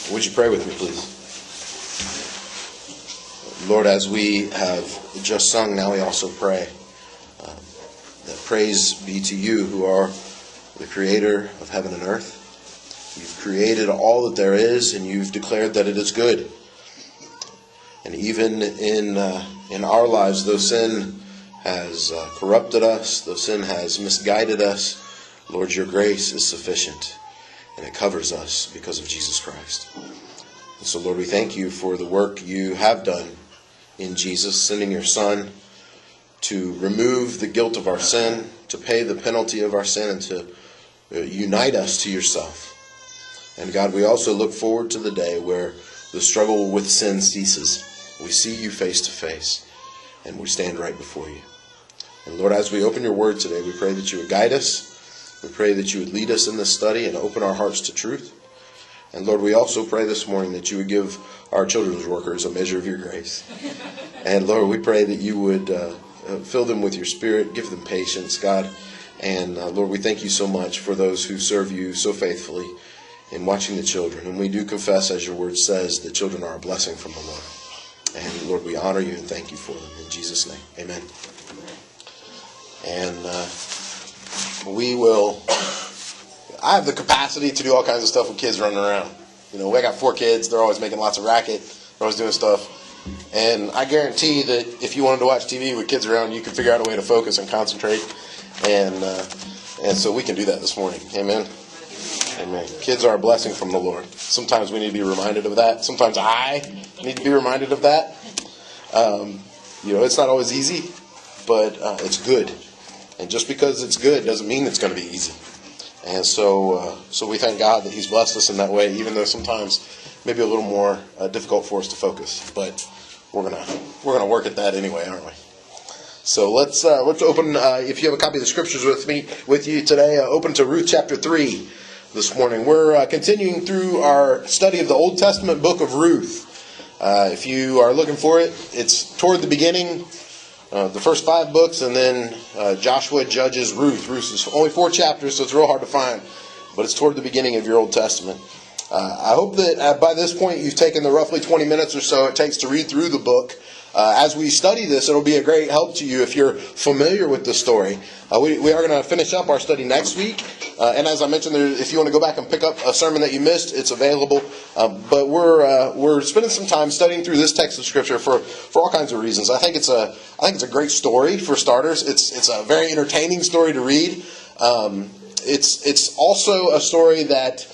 Would you pray with me, please? Lord, as we have just sung, now we also pray that praise be to you who are the creator of heaven and earth. You've created all that there is, and you've declared that it is good. And even in our lives, though sin has corrupted us, though sin has misguided us, Lord, your grace is sufficient, and it covers us because of Jesus Christ. And so, Lord, we thank you for the work you have done in Jesus, sending your Son to remove the guilt of our sin, to pay the penalty of our sin, and to unite us to yourself. And God, we also look forward to the day where the struggle with sin ceases. We see you face to face, and we stand right before you. And Lord, as we open your word today, we pray that you would guide us. We pray that you would lead us in this study and open our hearts to truth. And Lord, we also pray this morning that you would give our children's workers a measure of your grace. And Lord, we pray that you would fill them with your spirit, give them patience, God. And Lord, we thank you so much for those who serve you so faithfully in watching the children. And we do confess, as your word says, that children are a blessing from the Lord. And Lord, we honor you and thank you for them. In Jesus' name, amen. And I have the capacity to do all kinds of stuff with kids running around. You know, I got 4 kids. They're always making lots of racket. They're always doing stuff. And I guarantee that if you wanted to watch TV with kids around, you can figure out a way to focus and concentrate. And so we can do that this morning. Amen. Amen. Kids are a blessing from the Lord. Sometimes we need to be reminded of that. Sometimes I need to be reminded of that. It's not always easy, but it's good. And just because it's good doesn't mean it's going to be easy. And so we thank God that He's blessed us in that way, even though sometimes maybe a little more difficult for us to focus. But we're gonna work at that anyway, aren't we? So let's open. If you have a copy of the scriptures with you today, open to Ruth chapter 3 this morning. We're continuing through our study of the Old Testament book of Ruth. If you are looking for it, it's toward the beginning. The first 5 books, and then Joshua, Judges, Ruth. Ruth is only 4 chapters, so it's real hard to find. But it's toward the beginning of your Old Testament. I hope that by this point you've taken the roughly 20 minutes or so it takes to read through the book. As we study this, it'll be a great help to you if you're familiar with the story. We are going to finish up our study next week. And as I mentioned, if you want to go back and pick up a sermon that you missed, it's available. But we're spending some time studying through this text of Scripture for all kinds of reasons. I think it's a great story for starters. It's a very entertaining story to read. It's also a story that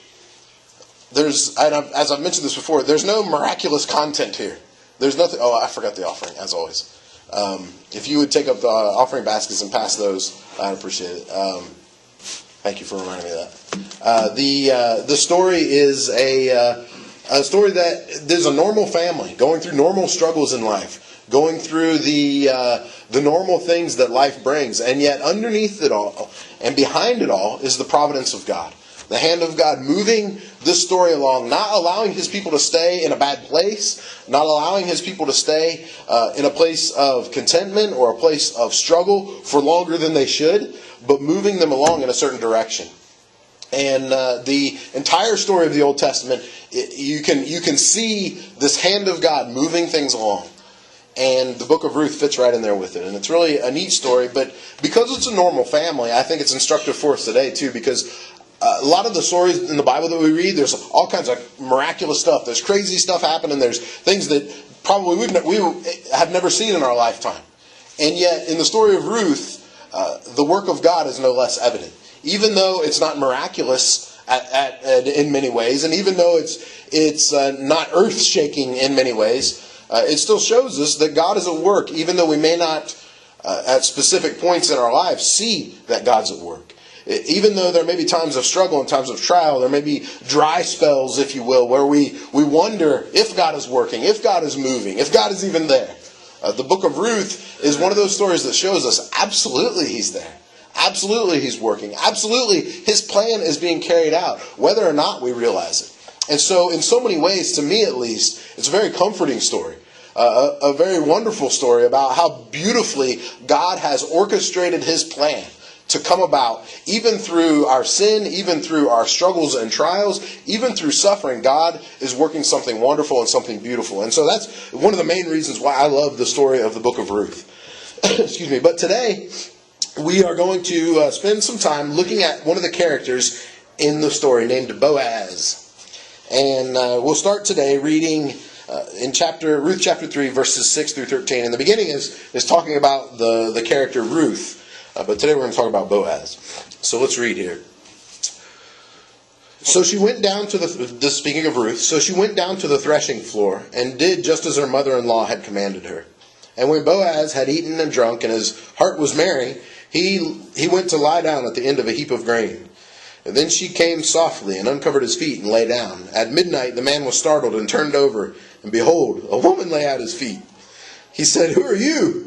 as I've mentioned this before, there's no miraculous content here. There's nothing. Oh, I forgot the offering, as always. If you would take up the offering baskets and pass those, I'd appreciate it. Thank you for reminding me of that. The story is a story that there's a normal family going through normal struggles in life, going through the normal things that life brings, and yet underneath it all and behind it all is the providence of God. The hand of God moving this story along, not allowing His people to stay in a bad place, not allowing His people to stay in a place of contentment or a place of struggle for longer than they should, but moving them along in a certain direction. And the entire story of the Old Testament, you can see this hand of God moving things along. And the book of Ruth fits right in there with it. And it's really a neat story, but because it's a normal family, I think it's instructive for us today too, because a lot of the stories in the Bible that we read, there's all kinds of miraculous stuff. There's crazy stuff happening. There's things that probably we have never seen in our lifetime. And yet, in the story of Ruth, the work of God is no less evident. Even though it's not miraculous in many ways, and even though it's not earth-shaking in many ways, it still shows us that God is at work, even though we may not, at specific points in our lives, see that God's at work. Even though there may be times of struggle and times of trial, there may be dry spells, if you will, where we wonder if God is working, if God is moving, if God is even there. The book of Ruth is one of those stories that shows us absolutely He's there. Absolutely He's working. Absolutely His plan is being carried out, whether or not we realize it. And so in so many ways, to me at least, it's a very comforting story. A very wonderful story about how beautifully God has orchestrated His plan to come about, even through our sin, even through our struggles and trials, even through suffering. God is working something wonderful and something beautiful. And so that's one of the main reasons why I love the story of the book of Ruth. Excuse me. But today, we are going to spend some time looking at one of the characters in the story named Boaz. And we'll start today reading in Ruth chapter 3, verses 6 through 13. And the beginning is talking about the character Ruth. But today we're going to talk about Boaz. So let's read here. So she went down to speaking of Ruth, so she went down to the threshing floor and did just as her mother-in-law had commanded her. And when Boaz had eaten and drunk and his heart was merry, he went to lie down at the end of a heap of grain. And then she came softly and uncovered his feet and lay down. At midnight the man was startled and turned over, and behold, a woman lay at his feet. He said, "Who are you?"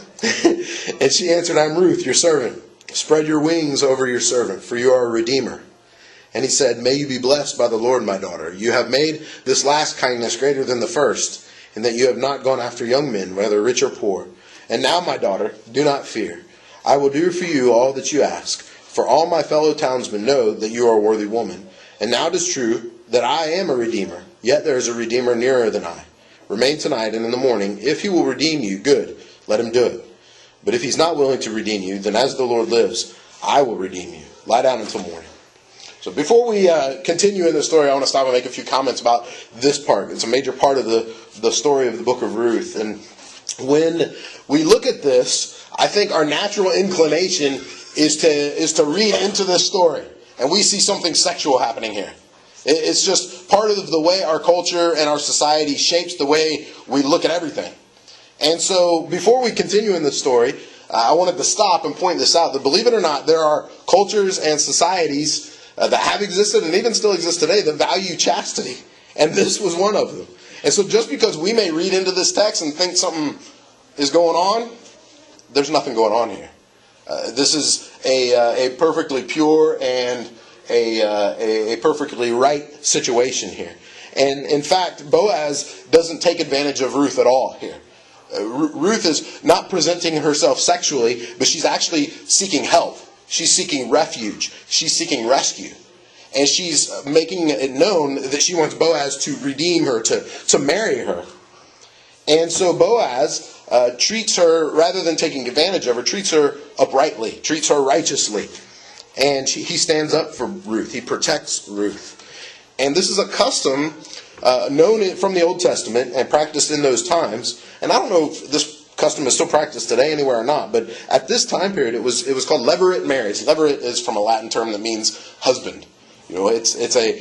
And she answered, "I am Ruth, your servant. Spread your wings over your servant, for you are a redeemer." And he said, "May you be blessed by the Lord, my daughter. You have made this last kindness greater than the first, in that you have not gone after young men, whether rich or poor. And now, my daughter, do not fear. I will do for you all that you ask, for all my fellow townsmen know that you are a worthy woman. And now it is true that I am a redeemer, yet there is a redeemer nearer than I. Remain tonight, and in the morning, if he will redeem you, good, let him do it. But if he's not willing to redeem you, then as the Lord lives, I will redeem you. Lie down until morning." So before we continue in the story, I want to stop and make a few comments about this part. It's a major part of the story of the book of Ruth. And when we look at this, I think our natural inclination is to read into this story. And we see something sexual happening here. It's just part of the way our culture and our society shapes the way we look at everything. And so, before we continue in this story, I wanted to stop and point this out, that believe it or not, there are cultures and societies that have existed and even still exist today that value chastity. And this was one of them. And so just because we may read into this text and think something is going on, there's nothing going on here. This is a perfectly pure and a perfectly right situation here. And in fact, Boaz doesn't take advantage of Ruth at all here. Ruth is not presenting herself sexually, but she's actually seeking help. She's seeking refuge. She's seeking rescue. And she's making it known that she wants Boaz to redeem her, to marry her. And so Boaz treats her, rather than taking advantage of her, treats her uprightly, treats her righteously. And he stands up for Ruth. He protects Ruth. And this is a custom known from the Old Testament and practiced in those times. And I don't know if this custom is still practiced today anywhere or not, but at this time period it was called levirate marriage. Levirate is from a Latin term that means husband. You know, it's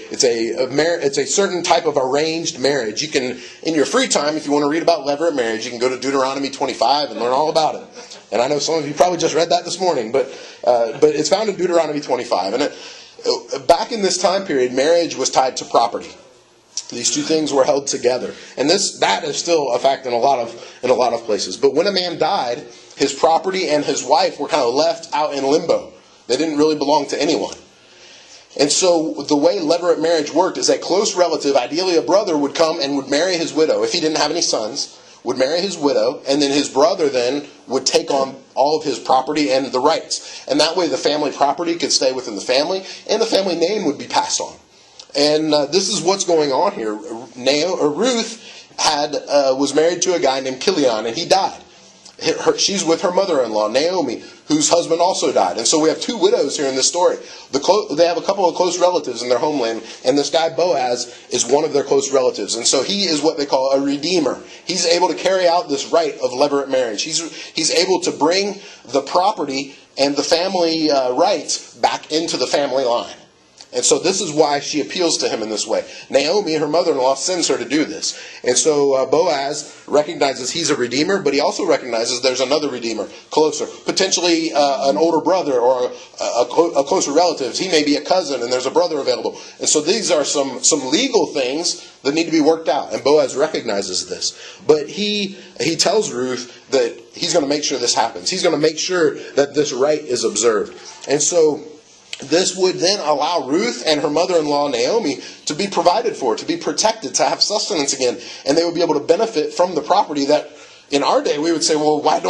a certain type of arranged marriage. You can, in your free time, if you want to read about levirate marriage, you can go to Deuteronomy 25 and learn all about it. And I know some of you probably just read that this morning, but it's found in Deuteronomy 25. And back in this time period, marriage was tied to property. These two things were held together, and that is still a fact in a lot of places. But when a man died, his property and his wife were kind of left out in limbo. They didn't really belong to anyone. And so the way levirate marriage worked is a close relative, ideally a brother, would come and would marry his widow. If he didn't have any sons, would marry his widow, and then his brother then would take on all of his property and the rights. And that way the family property could stay within the family, and the family name would be passed on. And this is what's going on here. Ruth was married to a guy named Kilion, and he died. She's with her mother-in-law, Naomi, whose husband also died. And so we have two widows here in this story. They have a couple of close relatives in their homeland, and this guy Boaz is one of their close relatives. And so he is what they call a redeemer. He's able to carry out this rite of levirate marriage. He's able to bring the property and the family rights back into the family line. And so this is why she appeals to him in this way. Naomi, her mother-in-law, sends her to do this. And so Boaz recognizes he's a redeemer, but he also recognizes there's another redeemer, closer. Potentially an older brother or a closer relative. He may be a cousin and there's a brother available. And so these are some legal things that need to be worked out. And Boaz recognizes this. But he tells Ruth that he's going to make sure this happens. He's going to make sure that this rite is observed. And so this would then allow Ruth and her mother-in-law, Naomi, to be provided for, to be protected, to have sustenance again. And they would be able to benefit from the property that, in our day, we would say, well, why don't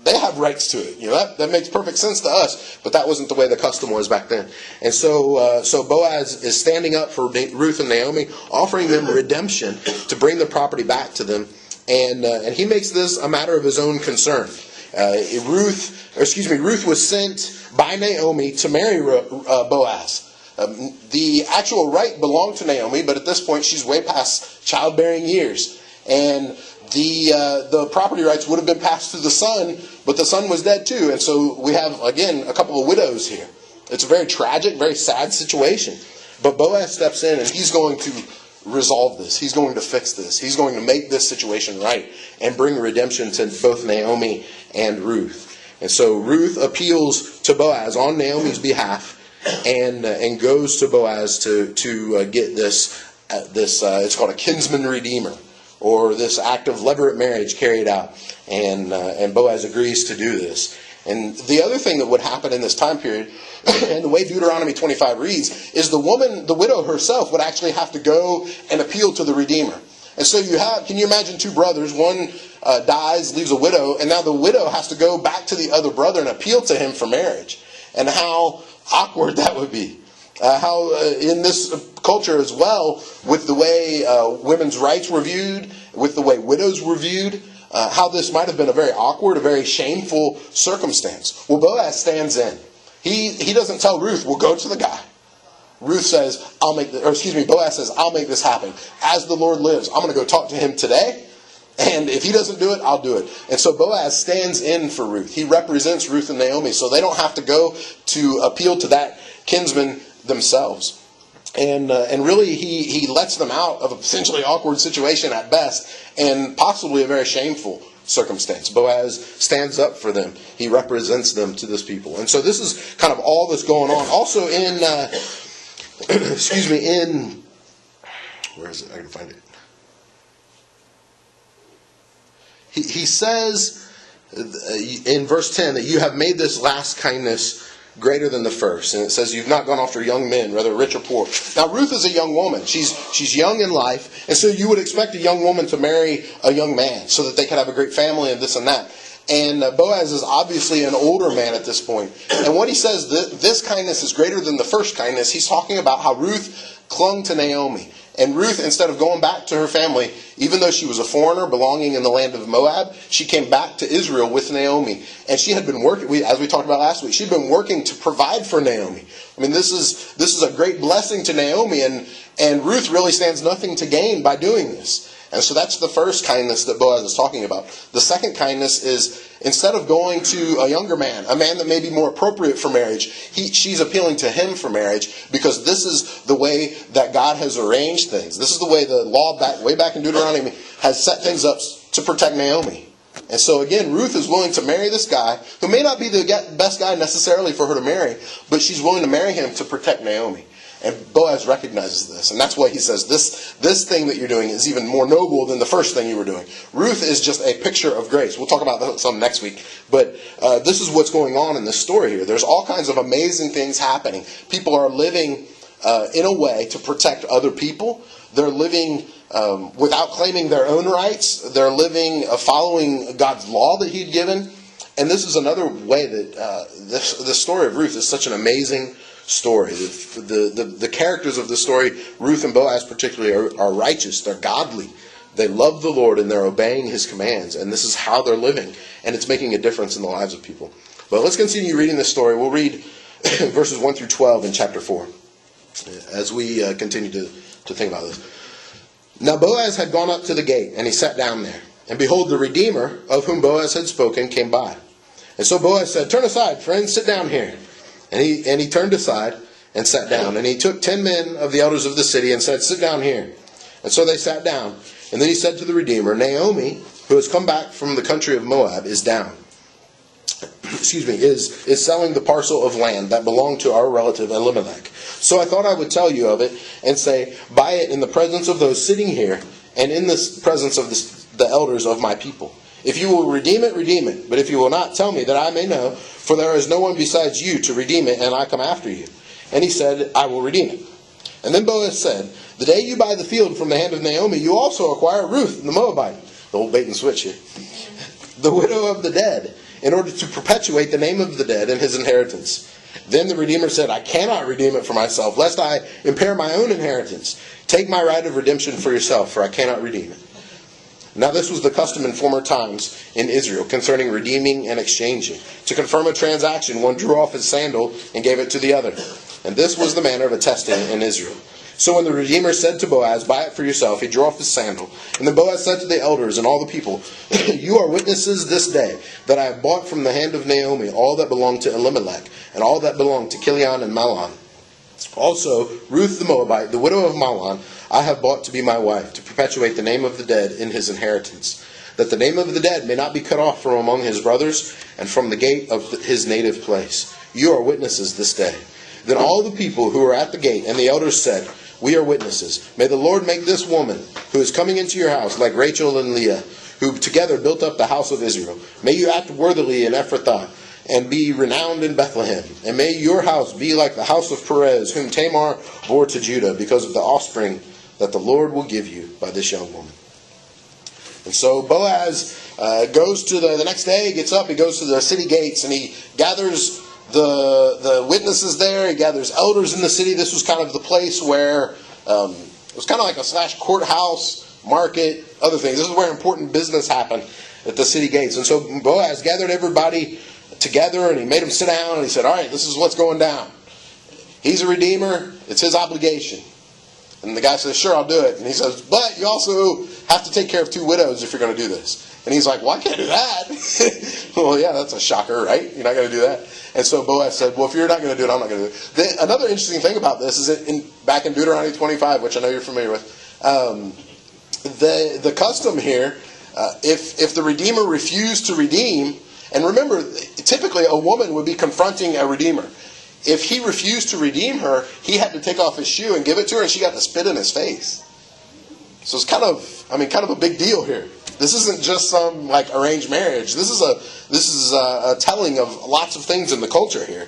they have rights to it. That makes perfect sense to us, but that wasn't the way the custom was back then. And so Boaz is standing up for Ruth and Naomi, offering them redemption to bring the property back to them. And he makes this a matter of his own concern. Ruth was sent by Naomi to marry Boaz. The actual right belonged to Naomi, but at this point she's way past childbearing years. And the property rights would have been passed to the son, but the son was dead too. And so we have, again, a couple of widows here. It's a very tragic, very sad situation. But Boaz steps in and he's going to resolve this. He's going to fix this. He's going to make this situation right and bring redemption to both Naomi and Ruth. And so Ruth appeals to Boaz on Naomi's behalf and goes to Boaz to get this it's called a kinsman redeemer, or this act of levirate marriage carried out. And Boaz agrees to do this. And the other thing that would happen in this time period, and the way Deuteronomy 25 reads, is the widow herself would actually have to go and appeal to the Redeemer. And so can you imagine two brothers, one dies, leaves a widow, and now the widow has to go back to the other brother and appeal to him for marriage. And how awkward that would be. How in this culture as well, with the way women's rights were viewed, with the way widows were viewed, how this might have been a very awkward, a very shameful circumstance. Well, Boaz stands in. He doesn't tell Ruth, well, go to the guy. Boaz says, I'll make this happen. As the Lord lives, I'm going to go talk to him today. And if he doesn't do it, I'll do it. And so Boaz stands in for Ruth. He represents Ruth and Naomi, so they don't have to go to appeal to that kinsman themselves. And really, he lets them out of a potentially awkward situation at best, and possibly a very shameful circumstance. Boaz stands up for them. He represents them to this people. And so this is kind of all that's going on. Also in, where is it? I can find it. He says in verse 10 that you have made this last kindness greater than the first. And it says you've not gone after young men, whether rich or poor. Now Ruth is a young woman. She's young in life. And so you would expect a young woman to marry a young man so that they could have a great family and this and that. And Boaz is obviously an older man at this point. And what he says, this kindness is greater than the first kindness. He's talking about how Ruth clung to Naomi. And Ruth, instead of going back to her family, even though she was a foreigner belonging in the land of Moab, she came back to Israel with Naomi. And she had been working, as we talked about last week, she'd been working to provide for Naomi. I mean, this is a great blessing to Naomi, and Ruth really stands nothing to gain by doing this. And so that's the first kindness that Boaz is talking about. The second kindness is, instead of going to a younger man, a man that may be more appropriate for marriage, she's appealing to him for marriage, because this is the way that God has arranged things. This is the way the law way back in Deuteronomy has set things up to protect Naomi. And so again, Ruth is willing to marry this guy, who may not be the best guy necessarily for her to marry, but she's willing to marry him to protect Naomi. And Boaz recognizes this, and that's why he says this thing that you're doing is even more noble than the first thing you were doing. Ruth is just a picture of grace. We'll talk about that some next week, but this is what's going on in this story here. There's all kinds of amazing things happening. People are living in a way to protect other people. They're living without claiming their own rights. They're living following God's law that He'd given. And this is another way that the story of Ruth is such an amazing story. The characters of the story, Ruth and Boaz particularly, are righteous. They're godly. They love the Lord and they're obeying His commands. And this is how they're living. And it's making a difference in the lives of people. But let's continue reading this story. We'll read verses 1 through 12 in chapter 4 as we continue to think about this. Now Boaz had gone up to the gate, and he sat down there. And behold, the Redeemer, of whom Boaz had spoken, came by. And so Boaz said, "Turn aside, friend, sit down here." And he turned aside and sat down. And he took 10 men of the elders of the city and said, "Sit down here." And so they sat down. And then he said to the Redeemer, "Naomi, who has come back from the country of Moab, is down. Is selling the parcel of land that belonged to our relative Elimelech. So I thought I would tell you of it and say, buy it in the presence of those sitting here and in the presence of the elders of my people. If you will redeem it, redeem it. But if you will not, tell me, that I may know, for there is no one besides you to redeem it, and I come after you." And he said, "I will redeem it." And then Boaz said, "The day you buy the field from the hand of Naomi, you also acquire Ruth the Moabite," the old bait and switch here, "the widow of the dead. in order to perpetuate the name of the dead and his inheritance. Then the Redeemer said, I cannot redeem it for myself, lest I impair my own inheritance. Take my right of redemption for yourself, for I cannot redeem it. Now this was the custom in former times in Israel concerning redeeming and exchanging. To confirm a transaction, one drew off his sandal and gave it to the other. And this was the manner of attesting in Israel. So when the Redeemer said to Boaz, buy it for yourself, he drew off his sandal. And then Boaz said to the elders and all the people, you are witnesses this day that I have bought from the hand of Naomi all that belonged to Elimelech, and all that belonged to Chilion and Mahlon. Also, Ruth the Moabite, the widow of Mahlon, I have bought to be my wife, to perpetuate the name of the dead in his inheritance, that the name of the dead may not be cut off from among his brothers, and from the gate of his native place. You are witnesses this day. Then all the people who were at the gate and the elders said, we are witnesses. May the Lord make this woman who is coming into your house like Rachel and Leah, who together built up the house of Israel. May you act worthily in Ephrathah, and be renowned in Bethlehem. And may your house be like the house of Perez, whom Tamar bore to Judah, because of the offspring that the Lord will give you by this young woman. And so Boaz goes to the next day, he gets up, he goes to the city gates, and he gathers the witnesses there. He gathers elders in the city. This was kind of the place where it was kind of like a courthouse, market, other things. This is where important business happened at the city gates. And so Boaz gathered everybody together, and he made them sit down, and he said, all right, this is what's going down. He's a redeemer. It's his obligation. And the guy says, sure, I'll do it. And he says, but you also have to take care of 2 widows if you're going to do this. And he's like, well, I can't do that. Well, yeah, that's a shocker, right? You're not going to do that. And so Boaz said, well, if you're not going to do it, I'm not going to do it. Another interesting thing about this is that back in Deuteronomy 25, which I know you're familiar with, the custom here, if the redeemer refused to redeem, and remember, typically a woman would be confronting a redeemer. If he refused to redeem her, he had to take off his shoe and give it to her, and she got to spit in his face. So it's kind of a big deal here. This isn't just some like arranged marriage. This is a telling of lots of things in the culture here.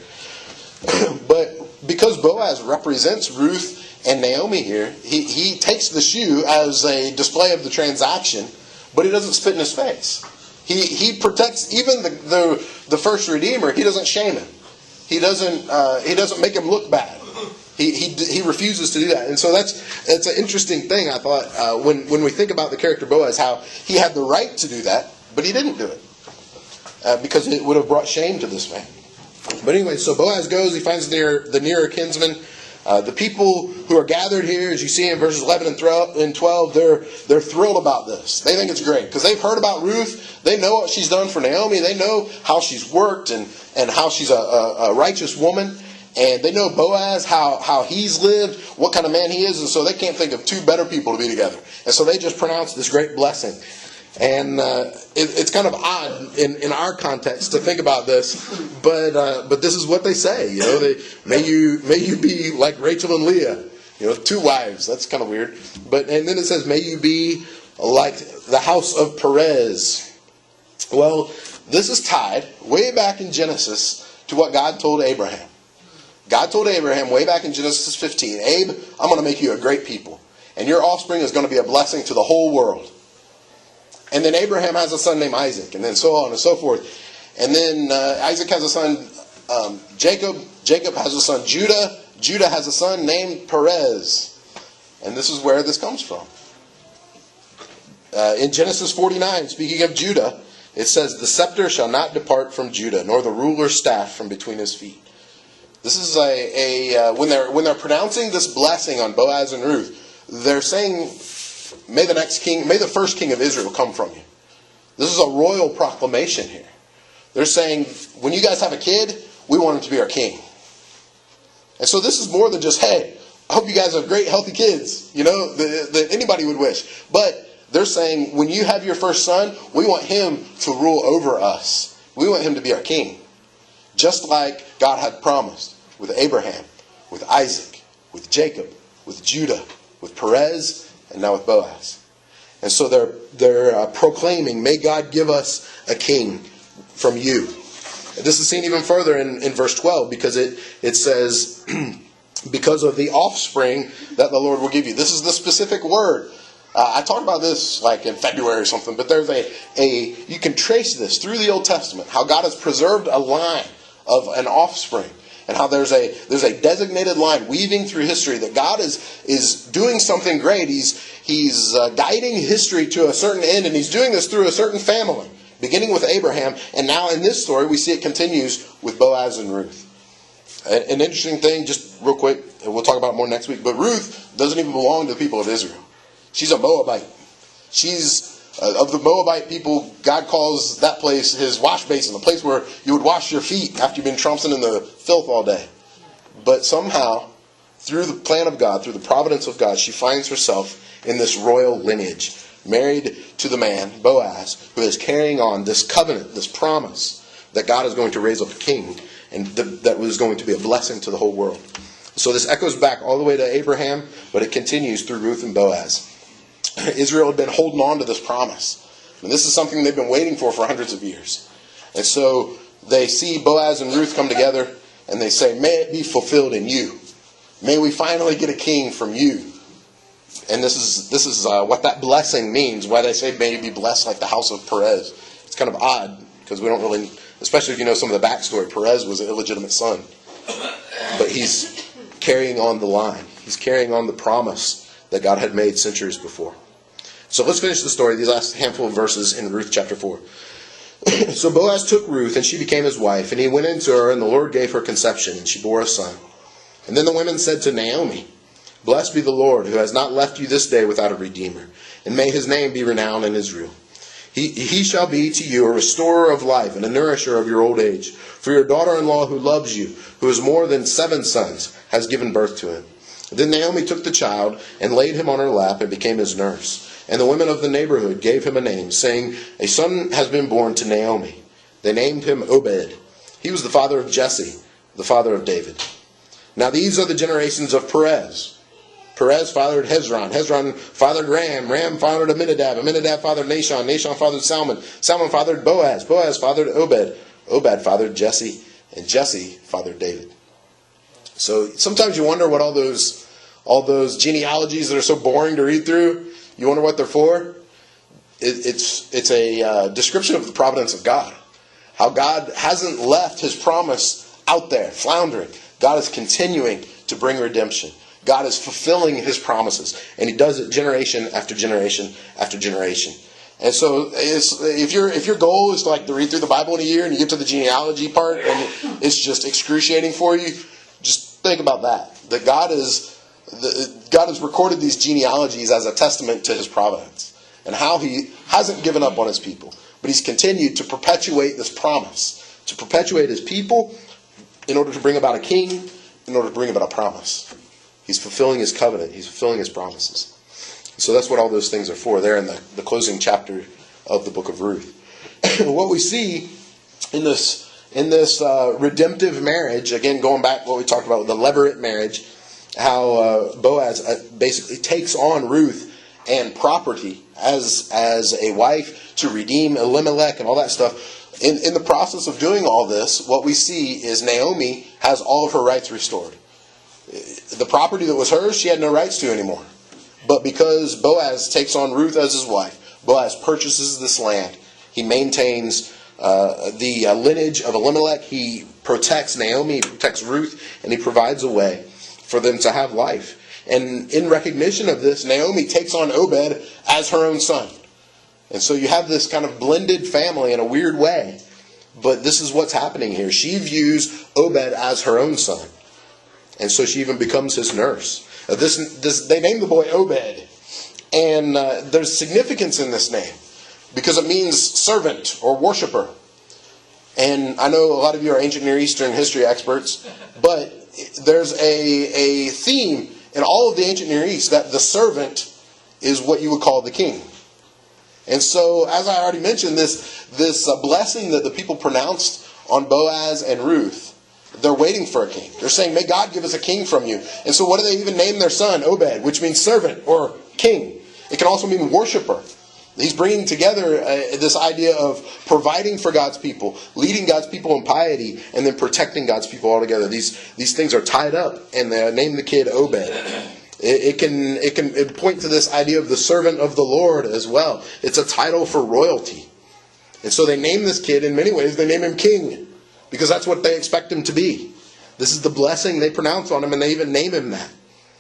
But because Boaz represents Ruth and Naomi here, he takes the shoe as a display of the transaction, but he doesn't spit in his face. He protects even the first redeemer. He doesn't shame him. He doesn't make him look bad. He refuses to do that. And so that's an interesting thing, I thought, when we think about the character Boaz, how he had the right to do that, but he didn't do it. Because it would have brought shame to this man. But anyway, so Boaz goes, he finds the nearer kinsman. The people who are gathered here, as you see in verses 11 and 12, they're thrilled about this. They think it's great because they've heard about Ruth. They know what she's done for Naomi. They know how she's worked and how she's a righteous woman. And they know Boaz, how he's lived, what kind of man he is. And so they can't think of 2 better people to be together. And so they just pronounce this great blessing. And it's kind of odd in our context to think about this, but this is what they say. May you be like Rachel and Leah, 2 wives. That's kind of weird. And then it says, may you be like the house of Perez. Well, this is tied way back in Genesis to what God told Abraham. God told Abraham way back in Genesis 15, Abe, I'm going to make you a great people, and your offspring is going to be a blessing to the whole world. And then Abraham has a son named Isaac, and then so on and so forth. And then Isaac has a son, Jacob. Jacob has a son, Judah. Judah has a son named Perez. And this is where this comes from. In Genesis 49, speaking of Judah, it says, the scepter shall not depart from Judah, nor the ruler's staff from between his feet. This is when they're pronouncing this blessing on Boaz and Ruth, they're saying, may the first king of Israel come from you. This is a royal proclamation here. They're saying, when you guys have a kid, we want him to be our king. And so this is more than just, hey, I hope you guys have great, healthy kids, that anybody would wish. But they're saying, when you have your first son, we want him to rule over us. We want him to be our king. Just like God had promised with Abraham, with Isaac, with Jacob, with Judah, with Perez, and now with Boaz. And so they're proclaiming, may God give us a king from you. And this is seen even further in verse 12, because it says, because of the offspring that the Lord will give you. This is the specific word I talked about this like in February or something, but there's you can trace this through the Old Testament, how God has preserved a line of an offspring, and how there's a designated line weaving through history that God is doing something great. He's guiding history to a certain end, and he's doing this through a certain family, beginning with Abraham, and now in this story we see it continues with Boaz and Ruth. An interesting thing, just real quick, and we'll talk about it more next week, but Ruth doesn't even belong to the people of Israel. She's a Moabite. She's of the Moabite people. God calls that place his wash basin, the place where you would wash your feet after you've been trouncing in the filth all day. But somehow, through the plan of God, through the providence of God, she finds herself in this royal lineage, married to the man, Boaz, who is carrying on this covenant, this promise that God is going to raise up a king, and that was going to be a blessing to the whole world. So this echoes back all the way to Abraham, but it continues through Ruth and Boaz. Israel had been holding on to this promise. And this is something they've been waiting for hundreds of years. And so they see Boaz and Ruth come together, and they say, may it be fulfilled in you. May we finally get a king from you. And this is what that blessing means, why they say may you be blessed like the house of Perez. It's kind of odd, because we don't really, especially if you know some of the backstory, Perez was an illegitimate son. But he's carrying on the line. He's carrying on the promise that God had made centuries before. So let's finish the story, these last handful of verses in Ruth chapter 4. So Boaz took Ruth, and she became his wife, and he went into her, and the Lord gave her conception, and she bore a son. And then the women said to Naomi, blessed be the Lord, who has not left you this day without a redeemer, and may his name be renowned in Israel. He shall be to you a restorer of life and a nourisher of your old age. For your daughter-in-law who loves you, who has more than 7 sons, has given birth to him. Then Naomi took the child and laid him on her lap and became his nurse. And the women of the neighborhood gave him a name, saying, a son has been born to Naomi. They named him Obed. He was the father of Jesse, the father of David. Now these are the generations of Perez. Perez fathered Hezron. Hezron fathered Ram. Ram fathered Aminadab. Aminadab fathered Nahshon. Nahshon fathered Salmon. Salmon fathered Boaz. Boaz fathered Obed. Obed fathered Jesse. And Jesse fathered David. So sometimes you wonder what all those genealogies that are so boring to read through, you wonder what they're for. It's a description of the providence of God. How God hasn't left his promise out there, floundering. God is continuing to bring redemption. God is fulfilling his promises. And he does it generation after generation after generation. And so if your goal is to read through the Bible in a year and you get to the genealogy part and it's just excruciating for you, just think about that. That God has recorded these genealogies as a testament to his providence. And how he hasn't given up on his people. But he's continued to perpetuate this promise. To perpetuate his people in order to bring about a king, in order to bring about a promise. He's fulfilling his covenant. He's fulfilling his promises. So that's what all those things are for there in the closing chapter of the book of Ruth. What we see in this redemptive marriage, again going back to what we talked about with the levirate marriage, how Boaz basically takes on Ruth and property as a wife to redeem Elimelech and all that stuff. In the process of doing all this, what we see is Naomi has all of her rights restored. The property that was hers, she had no rights to anymore. But because Boaz takes on Ruth as his wife, Boaz purchases this land. He maintains the lineage of Elimelech. He protects Naomi, he protects Ruth, and he provides a way for them to have life. And in recognition of this, Naomi takes on Obed as her own son. And so you have this kind of blended family in a weird way. But this is what's happening here. She views Obed as her own son. And so she even becomes his nurse. They named the boy Obed. And there's significance in this name. Because it means servant or worshiper. And I know a lot of you are ancient Near Eastern history experts. But there's a theme in all of the ancient Near East that the servant is what you would call the king. And so, as I already mentioned, this blessing that the people pronounced on Boaz and Ruth, they're waiting for a king. They're saying, may God give us a king from you. And so what do they even name their son? Obed, which means servant or king. It can also mean worshiper. He's bringing together this idea of providing for God's people, leading God's people in piety, and then protecting God's people altogether. These things are tied up, and they name the kid Obed. It can point to this idea of the servant of the Lord as well. It's a title for royalty. And so they name this kid, in many ways, they name him king, because that's what they expect him to be. This is the blessing they pronounce on him, and they even name him that.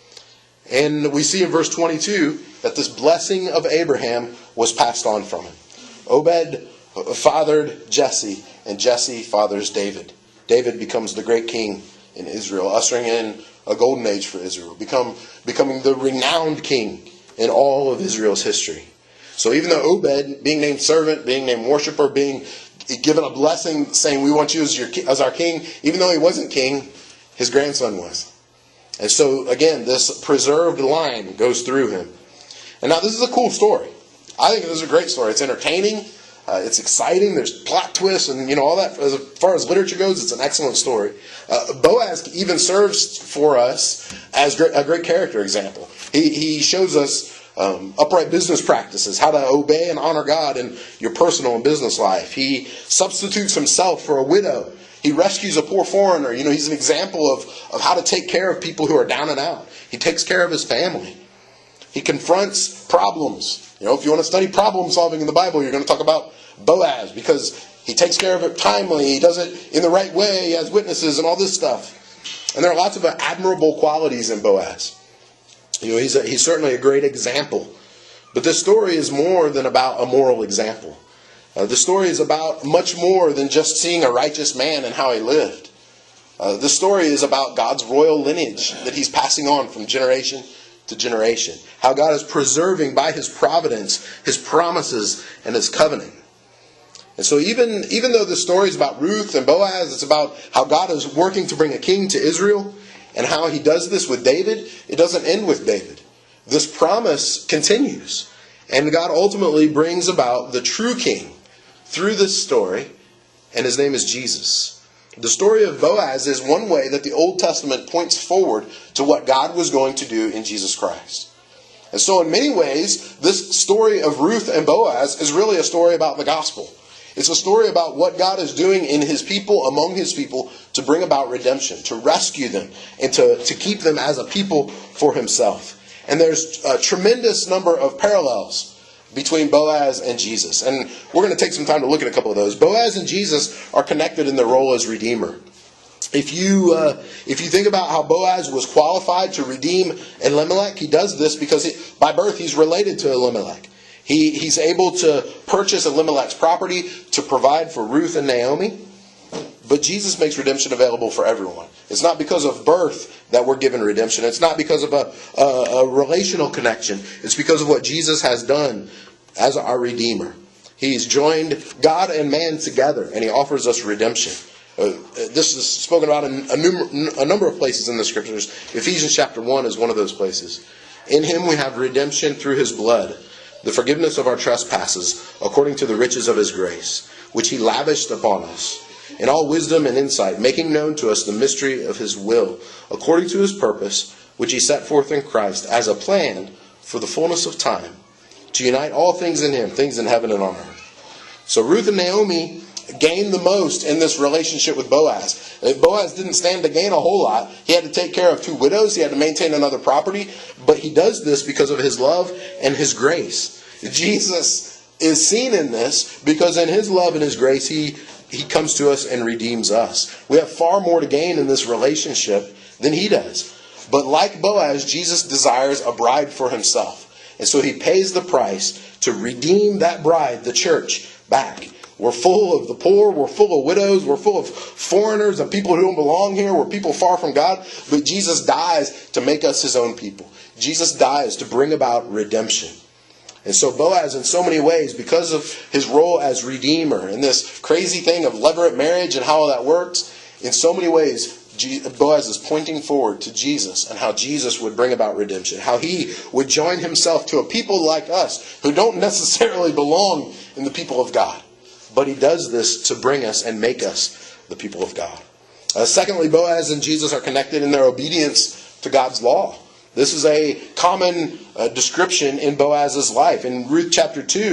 And we see in verse 22 that this blessing of Abraham was passed on from him. Obed fathered Jesse, and Jesse fathers David. David becomes the great king in Israel, ushering in a golden age for Israel, becoming the renowned king in all of Israel's history. So even though Obed, being named servant, being named worshiper, being given a blessing saying we want you as our king, even though he wasn't king, his grandson was. And so again, this preserved line goes through him. And now this is a cool story. I think this is a great story. It's entertaining. It's exciting. There's plot twists and all that. As far as literature goes, it's an excellent story. Boaz even serves for us as a great character example. He shows us upright business practices, how to obey and honor God in your personal and business life. He substitutes himself for a widow. He rescues a poor foreigner. He's an example of how to take care of people who are down and out. He takes care of his family. He confronts problems. If you want to study problem solving in the Bible, you're going to talk about Boaz, because he takes care of it timely. He does it in the right way. He has witnesses and all this stuff. And there are lots of admirable qualities in Boaz. He's certainly a great example. But this story is more than about a moral example. The story is about much more than just seeing a righteous man and how he lived. The story is about God's royal lineage that he's passing on from generation to generation. How God is preserving by his providence, his promises, and his covenant. And so even though the story is about Ruth and Boaz, it's about how God is working to bring a king to Israel, and how he does this with David, it doesn't end with David. This promise continues. And God ultimately brings about the true king through this story, and his name is Jesus. The story of Boaz is one way that the Old Testament points forward to what God was going to do in Jesus Christ. And so in many ways, this story of Ruth and Boaz is really a story about the gospel. It's a story about what God is doing in his people, among his people, to bring about redemption, to rescue them, and to keep them as a people for himself. And there's a tremendous number of parallels between Boaz and Jesus. And we're going to take some time to look at a couple of those. Boaz and Jesus are connected in their role as Redeemer. If you think about how Boaz was qualified to redeem Elimelech, he does this because by birth he's related to Elimelech. He's able to purchase Elimelech's property to provide for Ruth and Naomi. But Jesus makes redemption available for everyone. It's not because of birth that we're given redemption. It's not because of a relational connection. It's because of what Jesus has done as our Redeemer. He's joined God and man together, and he offers us redemption. This is spoken about in a number of places in the Scriptures. Ephesians chapter 1 is one of those places. In him we have redemption through his blood, the forgiveness of our trespasses, according to the riches of his grace, which he lavished upon us, in all wisdom and insight, making known to us the mystery of his will, according to his purpose, which he set forth in Christ as a plan for the fullness of time, to unite all things in him, things in heaven and on earth. So Ruth and Naomi gained the most in this relationship with Boaz. Boaz didn't stand to gain a whole lot. He had to take care of 2 widows. He had to maintain another property. But he does this because of his love and his grace. Jesus is seen in this because in his love and his grace, he comes to us and redeems us. We have far more to gain in this relationship than he does. But like Boaz, Jesus desires a bride for himself. And so he pays the price to redeem that bride, the church, back. We're full of the poor, we're full of widows, we're full of foreigners and people who don't belong here, we're people far from God. But Jesus dies to make us his own people. Jesus dies to bring about redemption. And so Boaz, in so many ways, because of his role as Redeemer and this crazy thing of levirate marriage and how that works, in so many ways, Boaz is pointing forward to Jesus and how Jesus would bring about redemption, how he would join himself to a people like us who don't necessarily belong in the people of God. But he does this to bring us and make us the people of God. Secondly, Boaz and Jesus are connected in their obedience to God's law. This is a common description in Boaz's life. In Ruth chapter 2,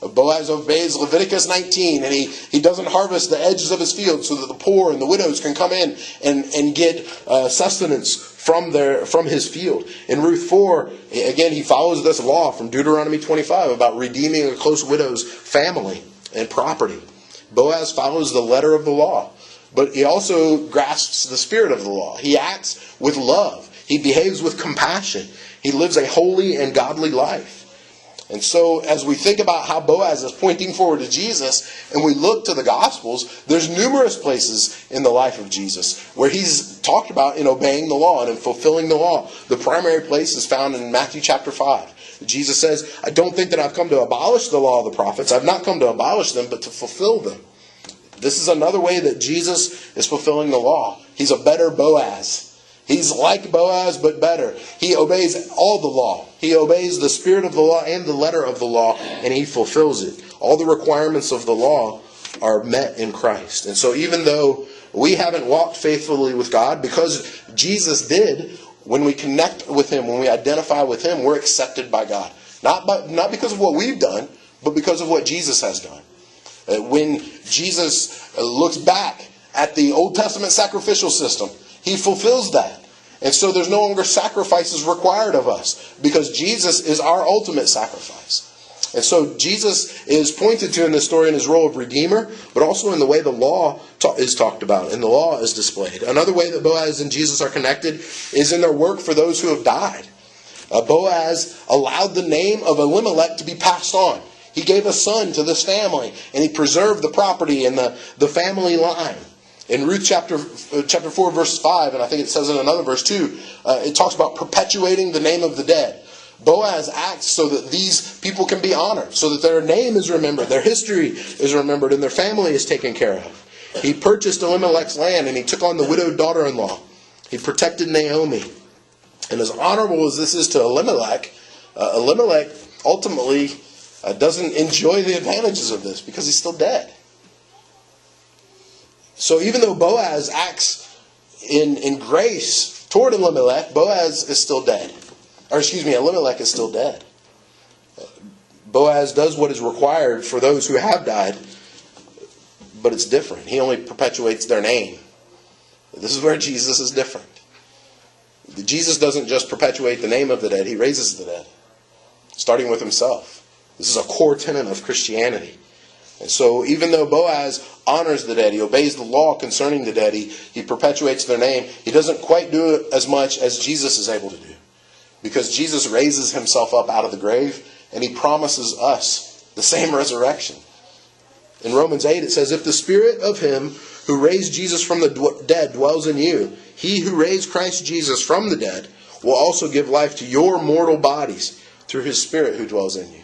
Boaz obeys Leviticus 19, and he doesn't harvest the edges of his field so that the poor and the widows can come in and get sustenance from his field. In Ruth 4, again, he follows this law from Deuteronomy 25 about redeeming a close widow's family and property. Boaz follows the letter of the law, but he also grasps the spirit of the law. He acts with love. He behaves with compassion. He lives a holy and godly life. And so as we think about how Boaz is pointing forward to Jesus, and we look to the Gospels, there's numerous places in the life of Jesus where he's talked about in obeying the law and in fulfilling the law. The primary place is found in Matthew chapter 5. Jesus says, I don't think that I've come to abolish the law of the prophets. I've not come to abolish them, but to fulfill them. This is another way that Jesus is fulfilling the law. He's a better Boaz. He's like Boaz, but better. He obeys all the law. He obeys the spirit of the law and the letter of the law, and he fulfills it. All the requirements of the law are met in Christ. And so even though we haven't walked faithfully with God, because Jesus did, when we connect with him, when we identify with him, we're accepted by God. Not because of what we've done, but because of what Jesus has done. When Jesus looks back at the Old Testament sacrificial system, he fulfills that. And so there's no longer sacrifices required of us, because Jesus is our ultimate sacrifice. And so Jesus is pointed to in this story in his role of Redeemer, but also in the way the law is talked about and the law is displayed. Another way that Boaz and Jesus are connected is in their work for those who have died. Boaz allowed the name of Elimelech to be passed on. He gave a son to this family, and he preserved the property and the family line. In Ruth chapter 4, verse 5, and I think it says in another verse too, it talks about perpetuating the name of the dead. Boaz acts so that these people can be honored, so that their name is remembered, their history is remembered, and their family is taken care of. He purchased Elimelech's land, and he took on the widowed daughter-in-law. He protected Naomi. And as honorable as this is to Elimelech, Elimelech ultimately doesn't enjoy the advantages of this because he's still dead. So even though Boaz acts in grace toward Elimelech, Boaz is still dead. Elimelech is still dead. Boaz does what is required for those who have died, but it's different. He only perpetuates their name. This is where Jesus is different. Jesus doesn't just perpetuate the name of the dead, he raises the dead, starting with himself. This is a core tenet of Christianity. And so even though Boaz honors the dead, he obeys the law concerning the dead, he perpetuates their name, he doesn't quite do it as much as Jesus is able to do. Because Jesus raises himself up out of the grave, and he promises us the same resurrection. In Romans 8 it says, if the spirit of him who raised Jesus from the dead dwells in you, he who raised Christ Jesus from the dead will also give life to your mortal bodies through his spirit who dwells in you.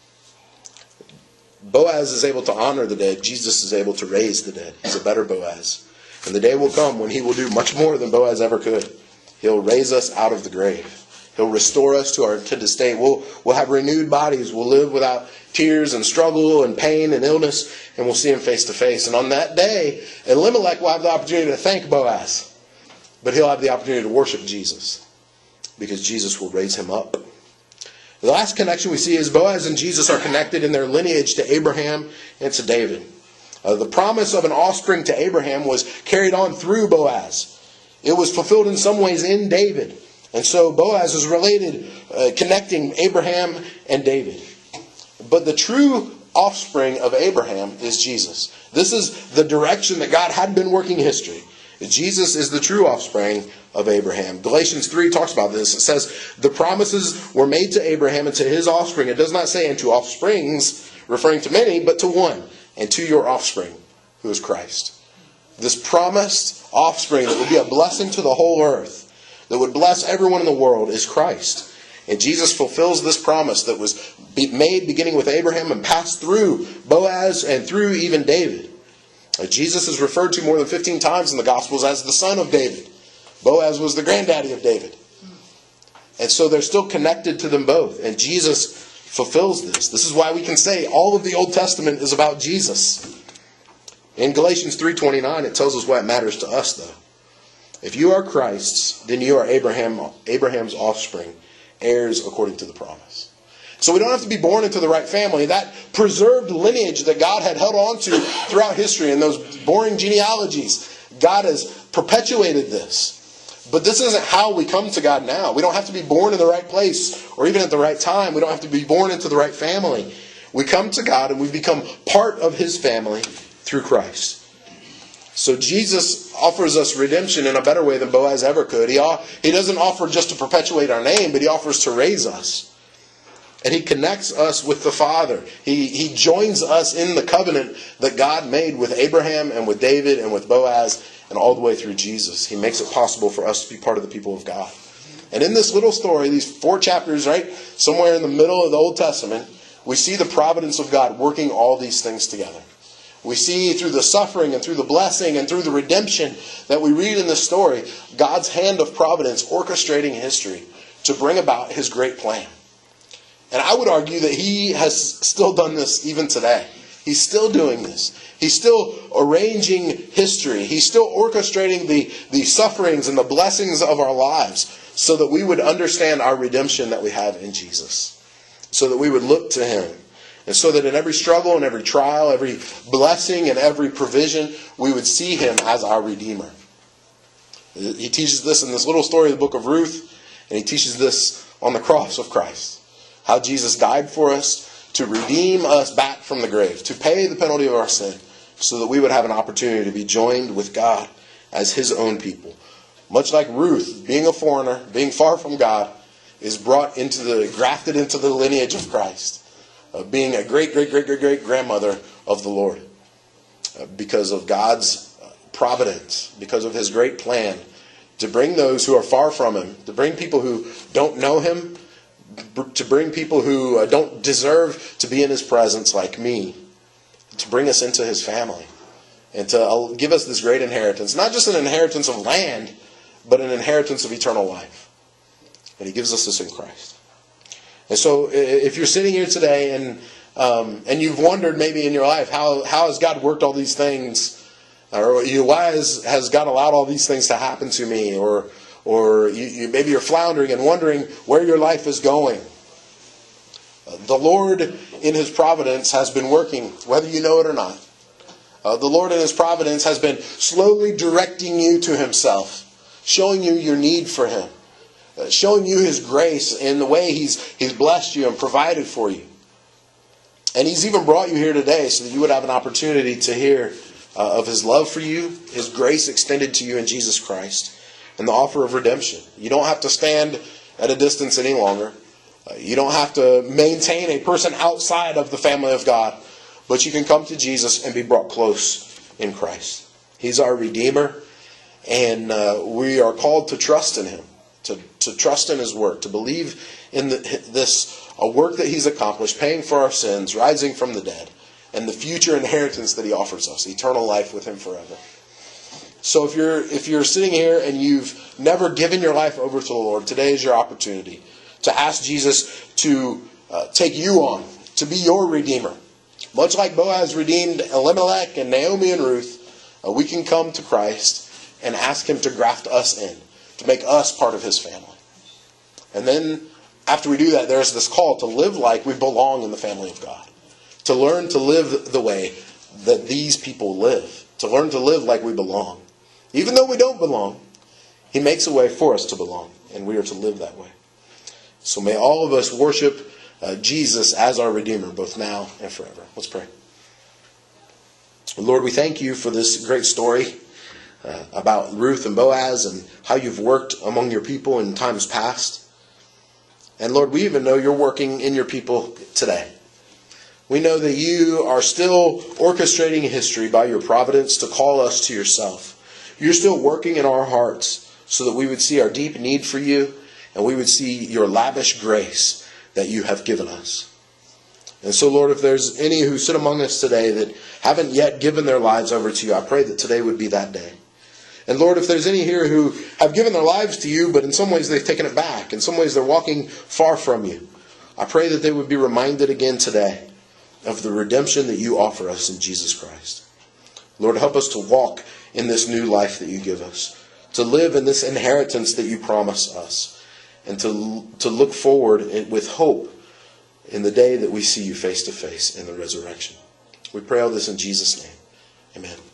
Boaz is able to honor the dead. Jesus is able to raise the dead. He's a better Boaz. And the day will come when he will do much more than Boaz ever could. He'll raise us out of the grave. He'll restore us to the state. We'll have renewed bodies. We'll live without tears and struggle and pain and illness, and we'll see him face to face. And on that day, Elimelech will have the opportunity to thank Boaz, but he'll have the opportunity to worship Jesus, because Jesus will raise him up. The last connection we see is Boaz and Jesus are connected in their lineage to Abraham and to David. The promise of an offspring to Abraham was carried on through Boaz. It was fulfilled in some ways in David. And so Boaz is related, connecting Abraham and David. But the true offspring of Abraham is Jesus. This is the direction that God had been working history. Jesus is the true offspring of Abraham. Galatians 3 talks about this. It says, the promises were made to Abraham and to his offspring. It does not say, and to offsprings, referring to many, but to one, and to your offspring, who is Christ. This promised offspring that would be a blessing to the whole earth, that would bless everyone in the world, is Christ. And Jesus fulfills this promise that was made beginning with Abraham and passed through Boaz and through even David. Jesus is referred to more than 15 times in the Gospels as the son of David. Boaz was the granddaddy of David. And so they're still connected to them both. And Jesus fulfills this. This is why we can say all of the Old Testament is about Jesus. In Galatians 3:29, it tells us why it matters to us, though. If you are Christ's, then you are Abraham's offspring, heirs according to the promise. So we don't have to be born into the right family. That preserved lineage that God had held on to throughout history and those boring genealogies, God has perpetuated this. But this isn't how we come to God now. We don't have to be born in the right place or even at the right time. We don't have to be born into the right family. We come to God and we become part of His family through Christ. So Jesus offers us redemption in a better way than Boaz ever could. He doesn't offer just to perpetuate our name, but He offers to raise us. And He connects us with the Father. He joins us in the covenant that God made with Abraham and with David and with Boaz and all the way through Jesus. He makes it possible for us to be part of the people of God. And in this little story, these 4 chapters, right, somewhere in the middle of the Old Testament, we see the providence of God working all these things together. We see through the suffering and through the blessing and through the redemption that we read in this story, God's hand of providence orchestrating history to bring about His great plan. And I would argue that He has still done this even today. He's still doing this. He's still arranging history. He's still orchestrating the sufferings and the blessings of our lives so that we would understand our redemption that we have in Jesus. So that we would look to Him. And so that in every struggle and every trial, every blessing and every provision, we would see Him as our Redeemer. He teaches this in this little story of the book of Ruth. And He teaches this on the cross of Christ. How Jesus died for us to redeem us back from the grave, to pay the penalty of our sin, so that we would have an opportunity to be joined with God as His own people. Much like Ruth, being a foreigner, being far from God, is grafted into the lineage of Christ, being a great grandmother of the Lord, because of God's providence, because of His great plan to bring those who are far from Him, to bring people who don't know Him, to bring people who don't deserve to be in His presence like me, to bring us into His family, and to give us this great inheritance. Not just an inheritance of land, but an inheritance of eternal life. And He gives us this in Christ. And so if you're sitting here today and you've wondered maybe in your life, how has God worked all these things? Or why has God allowed all these things to happen to me? Or maybe you're floundering and wondering where your life is going. The Lord in His providence has been working, whether you know it or not. The Lord in His providence has been slowly directing you to Himself, showing you your need for Him, showing you His grace in the way He's blessed you and provided for you. And He's even brought you here today so that you would have an opportunity to hear of His love for you, His grace extended to you in Jesus Christ, and the offer of redemption. You don't have to stand at a distance any longer. You don't have to maintain a person outside of the family of God, but you can come to Jesus and be brought close in Christ. He's our Redeemer, and we are called to trust in Him, to trust in His work, to believe in this work that He's accomplished, paying for our sins, rising from the dead, and the future inheritance that He offers us, eternal life with Him forever. So if you're sitting here and you've never given your life over to the Lord, today is your opportunity to ask Jesus to take you on, to be your Redeemer. Much like Boaz redeemed Elimelech and Naomi and Ruth, we can come to Christ and ask Him to graft us in, to make us part of His family. And then after we do that, there's this call to live like we belong in the family of God, to learn to live the way that these people live, to learn to live like we belong. Even though we don't belong, He makes a way for us to belong, and we are to live that way. So may all of us worship Jesus as our Redeemer, both now and forever. Let's pray. Lord, we thank You for this great story about Ruth and Boaz and how You've worked among Your people in times past. And Lord, we even know You're working in Your people today. We know that You are still orchestrating history by Your providence to call us to Yourself. You're still working in our hearts so that we would see our deep need for You and we would see Your lavish grace that You have given us. And so, Lord, if there's any who sit among us today that haven't yet given their lives over to You, I pray that today would be that day. And Lord, if there's any here who have given their lives to You, but in some ways they've taken it back, in some ways they're walking far from You, I pray that they would be reminded again today of the redemption that You offer us in Jesus Christ. Lord, help us to walk in this new life that You give us, to live in this inheritance that You promise us, and to look forward with hope in the day that we see you face to face in the resurrection. We pray all this in Jesus' name. Amen.